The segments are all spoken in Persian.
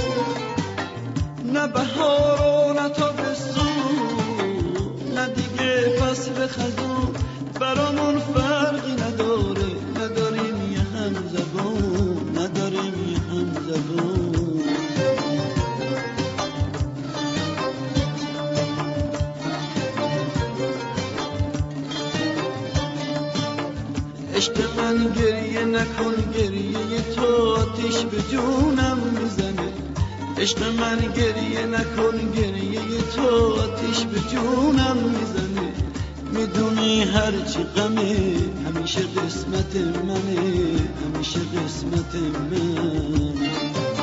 نه بهار و نه تابستون، نه دیگه فصل خزون، برامون فرقی نداره، نداریم یه هم زبون، نداریم یه هم زبون. عشق من گریه نکن، گریه تو آتیش به جونم میزنه. عشق من گریه نکن، گریه تو آتیش به جونم میزنه. میدونی هرچی غمه همیشه قسمت منه، همیشه قسمت منه.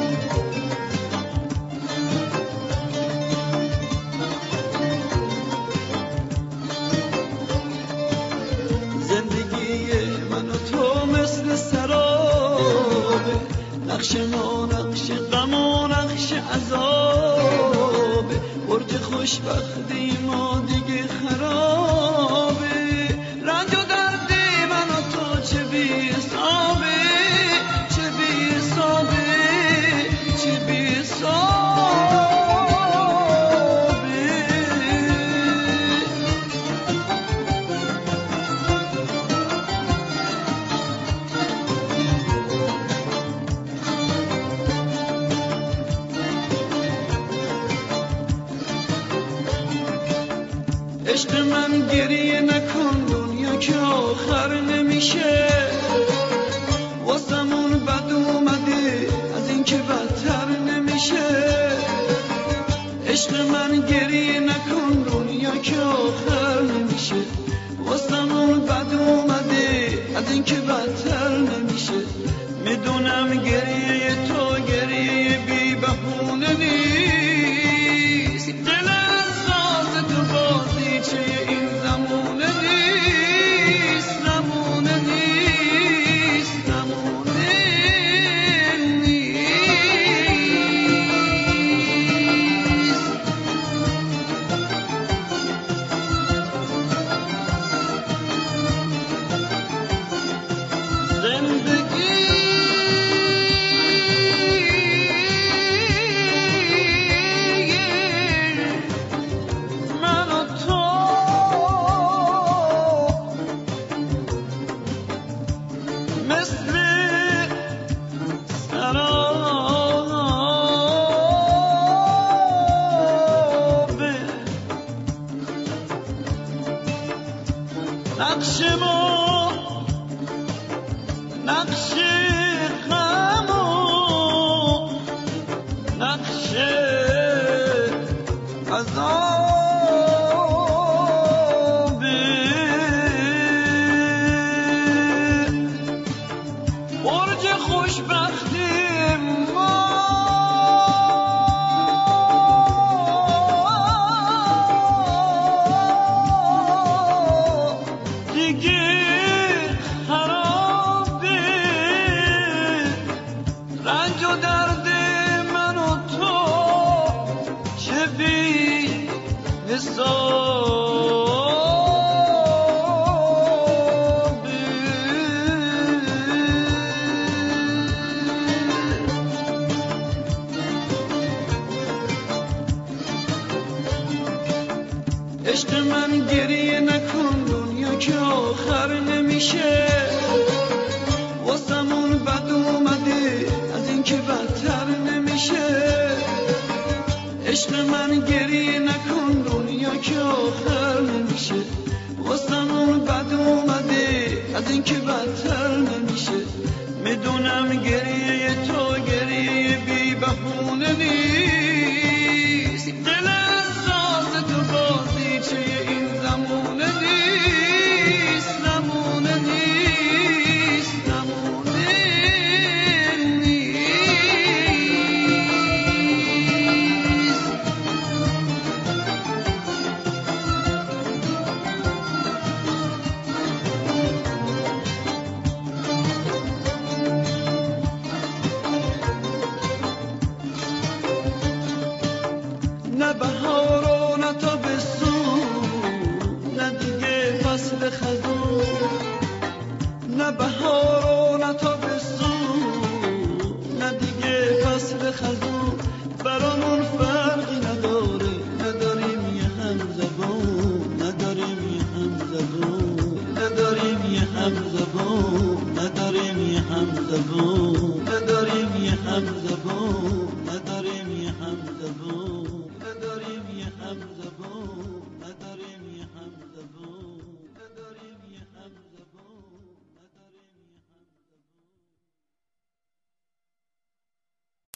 نقش ما نقش غم و نقش عذابه، برج خوشبختی ما دیگه خرابه. رنج و درد من و تو چه بی حسابه، چه بی حسابه، چه بی حسابه. عشق من گریه نکن، دنیا که آخر نمیشه. واسمون بد اومده از این که بدتر نمیشه. عشق من گریه نکن، دنیا که آخر نمیشه. واسمون بد اومده از این که بدتر نمیشه. میدونم گریه تو گریه بی بهونه نیست، دل احساس تو بازیچه این زمونه نیست، زمونه نیست، زمونه نیست. نقش ما نقش غم و نقش عذابه، برج خوشبختی ما رنج و درد من و تو چه بی حسابه. عشق من گریه نکن، دنیا که آخر نمیشه. واسمون بد اومده از این که بدتر نمیشه. عشق من گریه نکن، دنیا که آخر نمیشه. واسمون بد اومده از این که بدتر نمیشه. میدونم گریه تو گریه بی بهونه نیست، دل احساس تو بازیچه این زمونه نیست، زمونه نیست، زمونه نیست. همزبون نداریم یه همزبون نداریم یه همزبون نداریم یه همزبون نداریم یه همزبون نداریم یه همزبون